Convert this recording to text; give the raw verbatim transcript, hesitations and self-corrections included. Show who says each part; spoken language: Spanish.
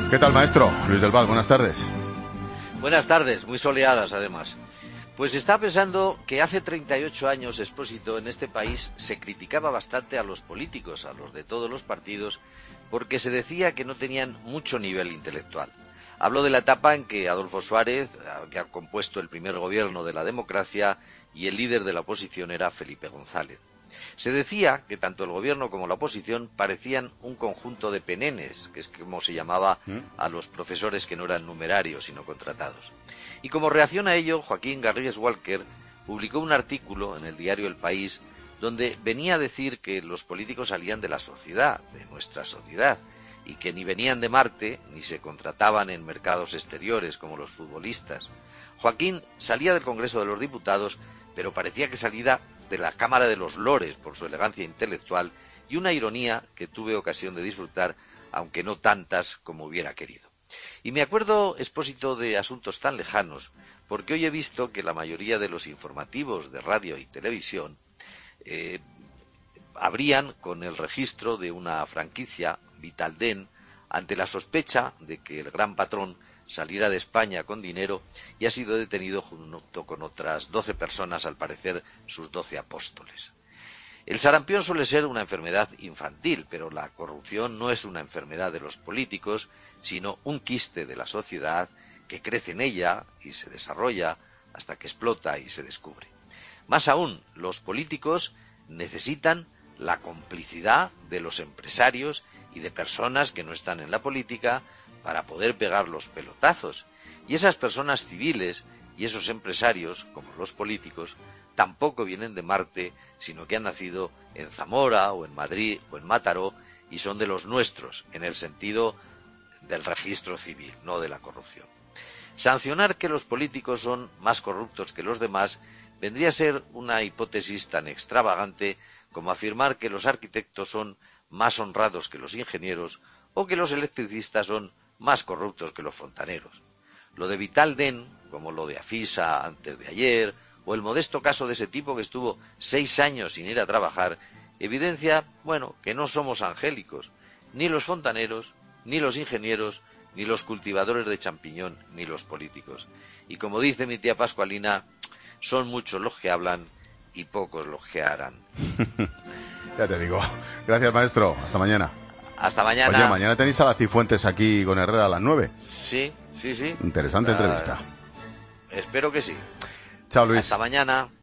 Speaker 1: ¿Qué tal, maestro? Luis del Val, buenas tardes.
Speaker 2: Buenas tardes, muy soleadas además. Pues estaba pensando que hace treinta y ocho años, Expósito, en este país se criticaba bastante a los políticos, a los de todos los partidos, porque se decía que no tenían mucho nivel intelectual. Hablo de la etapa en que Adolfo Suárez, que ha compuesto el primer gobierno de la democracia, y el líder de la oposición era Felipe González. Se decía que tanto el gobierno como la oposición parecían un conjunto de penenes, que es como se llamaba a los profesores que no eran numerarios sino contratados. Y como reacción a ello, Joaquín Garrigues Walker publicó un artículo en el diario El País donde venía a decir que los políticos salían de la sociedad, de nuestra sociedad, y que ni venían de Marte ni se contrataban en mercados exteriores como los futbolistas. Joaquín salía del Congreso de los Diputados, pero parecía que salía de la Cámara de los Lores por su elegancia intelectual y una ironía que tuve ocasión de disfrutar, aunque no tantas como hubiera querido. Y me acuerdo, Expósito, de asuntos tan lejanos, porque hoy he visto que la mayoría de los informativos de radio y televisión eh, abrían con el registro de una franquicia, Vitalden, ante la sospecha de que el gran patrón saliera de España con dinero y ha sido detenido junto con otras doce personas, al parecer sus doce apóstoles. El sarampión suele ser una enfermedad infantil, pero la corrupción no es una enfermedad de los políticos, sino un quiste de la sociedad que crece en ella y se desarrolla hasta que explota y se descubre. Más aún, los políticos necesitan la complicidad de los empresarios y de personas que no están en la política para poder pegar los pelotazos. Y esas personas civiles y esos empresarios, como los políticos, tampoco vienen de Marte, sino que han nacido en Zamora o en Madrid o en Mataró y son de los nuestros, en el sentido del registro civil, no de la corrupción. Sancionar que los políticos son más corruptos que los demás vendría a ser una hipótesis tan extravagante como afirmar que los arquitectos son más honrados que los ingenieros o que los electricistas son más corruptos que los fontaneros. Lo de Vitalden, como lo de Afisa antes de ayer, o el modesto caso de ese tipo que estuvo seis años sin ir a trabajar, evidencia, bueno, que no somos angélicos, ni los fontaneros, ni los ingenieros, ni los cultivadores de champiñón, ni los políticos. Y como dice mi tía Pascualina, son muchos los que hablan y pocos los que harán.
Speaker 1: Ya te digo. Gracias, maestro. Hasta mañana.
Speaker 2: Hasta mañana.
Speaker 1: Oye, mañana tenéis a la Cifuentes aquí con Herrera a las nueve.
Speaker 2: Sí, sí, sí.
Speaker 1: Interesante
Speaker 2: uh,
Speaker 1: entrevista.
Speaker 2: Espero que sí.
Speaker 1: Chao, Luis.
Speaker 2: Hasta mañana.